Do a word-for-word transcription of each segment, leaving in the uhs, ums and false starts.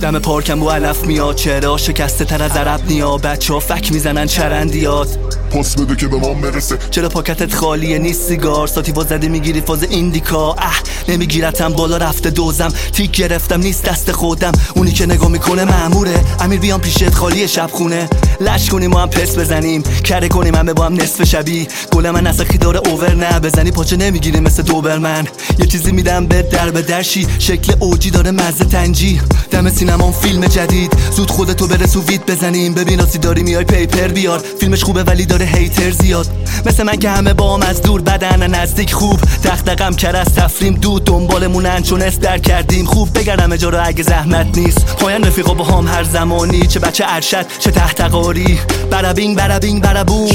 دم پارکم با علف میاد، چرا شکسته تر از عرب نیا. بچه ها فک میزنن چرندیات، پاس بده که به ما برسه. چرا پاکتت خالیه نیست سیگار، ساتی زدی میگیری فاز ایندیکا. اه نمیگیرتم بالا رفته دوزم، تیک گرفتم نیست دست خودم. اونی که نگاه میکنه ماموره، امیر بیام پیشت خالی شب خونه. لش کنیم ما هم پس بزنیم، کره کنیم همه با هم نصف شبی. گل من اصلا خیدار اوور نه بزنی پاچه نمیگیری مثل دوبرمن. یه چیزی میدم به در به درشی، شکل اوجی داره مزه تنجی. دم سینما فیلم جدید، زود خودتو برسو وید بزنیم. ببین آسی داری میای پیپر بیار، فیلمش خوبه ولی داره هیتر زیاد. مثل من که همه با هم از دور بدن نزدیک خوب. دغدغم کر از تفریم دود دنبالمونن چون اس در کردیم خوب. بگردم اجاره اگه زحمت نیست، پایان رفیقا با هم هر زمانی. چه بچه ارشد چه تحت قاری، برابینگ برابینگ برابوم.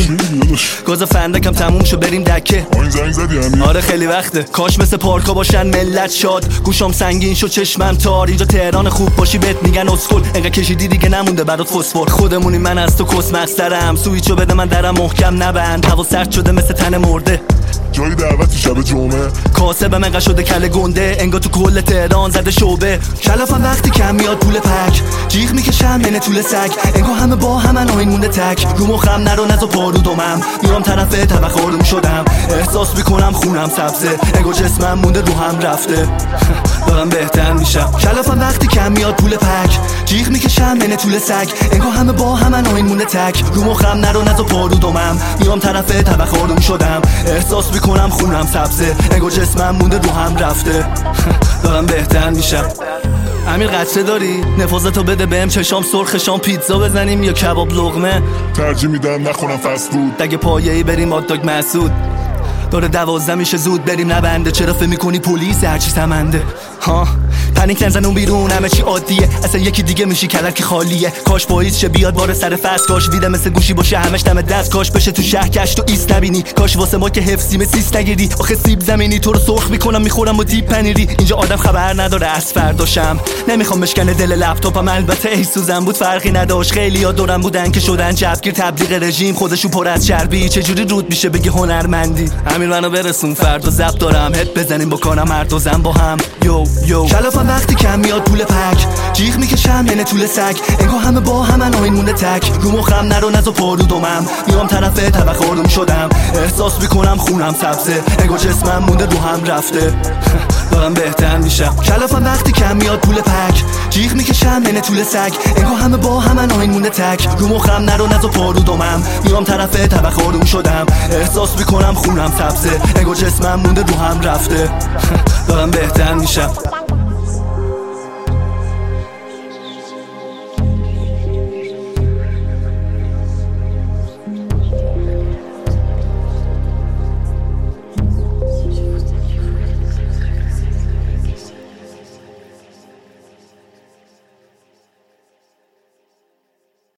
گاز فندکم تموم شو بریم دکه. آین زنگ زدی همین؟ آره خیلی وقته، کاش مثل پارکا باشن ملت شاد. گوشم سنگین شو چشمم تار، اینجا تهران خوب باشی بهت میگن اسکل. انقدر کشیدی دیگه نمونده برات فسفر. خودمونی من از تو کس مقصرم، سویچو بده من درم محکم نبند. هوا سرد شده مثل تن مرده، جای دعوتی شب جمعه. کاسب منقدر شده کله گنده، انگار تو کل تهران زده شعبه. کلافم وقتی کم میاد پول پک، جیغ میکشم یعنی طول سگ. انگار همه با همن آین مونده تک، رو مخم نرو نزو پارودمم. میام طرف طبق آروم شدم، احساس میکنم خونم سبزه. انگار جسمم مونده رو هم رفته، دارم بهتر میشم. کلافم وقتی کم میاد پول پک، جیغ میکشم یعنی طول سگ. انگار همه با همن آین مونده تک، رو مخم نرو نزو پارودمم. میام طرف طبق آروم شدم، احساس میکنم خونم سبزه. انگار جسمم مونده رو هم رفته، دارم بهتر میشم. امیر قطره داری؟ نفاذتو بده بهم، چشام سرخ شام پیتزا بزنیم یا کباب لقمه. ترجیح میدم نخونم فست فود. اگه پایه‌ای بریم هات داگ مسعود. داره دوازده میشه زود بریم نبنده. چرا فکر میکنی پلیس هرچی سمنده؟ ها پنیک نزن اون بیرون همه چی عادیه، اصلا یکی دیگه میشی کلک که خالیه. کاش پاییز شه بیاد بار سر فصل، کاش ویده مثل گوشی باشه همش دم دست. کاش بشه تو شهر کشت و ایست نبینی، کاش واسه ما که حفظیم سیست نگیری. آخه سیب زمینی تو رو سرخ میکنم میخورم و دیپ پنیری. اینجا آدم خبر نداره از فرداشم، نمیخوام بشکنه دل لپتاپم. البته ای سوزن بود فرقی نداشت، خیلیا دورم بودن که شدن جوگیر. تبلیغ رژیم خودشو پر از چربی، چجوری رود میشه بگی هنرمندی؟ امیر منو برسون فردا زب دارم، هت بزنیم بکنم مرد و زن با هم. یو یو کلافم وقتی کم میاد پول پک، جیغ میکشم یعنی طول سگ. انگار همه با همن آین مونده تک، رو مخم نرو نزو پارودمم. میام طرف طبق آروم شدم، احساس میکنم خونم سبزه. انگار جسمم مونده رو هم رفته، دارم بهتر میشم. کلافم وقتی کم میاد پول پک، جیغ میکشم یعنی طول سگ. انگار همه با همن آین مونده تک، رو مخم نرو نزو پارودمم. میام طرف طبق آروم شدم، احساس میکنم خونم سبزه. انگار جسمم مونده رو هم رفته، دارم بهتر میشم.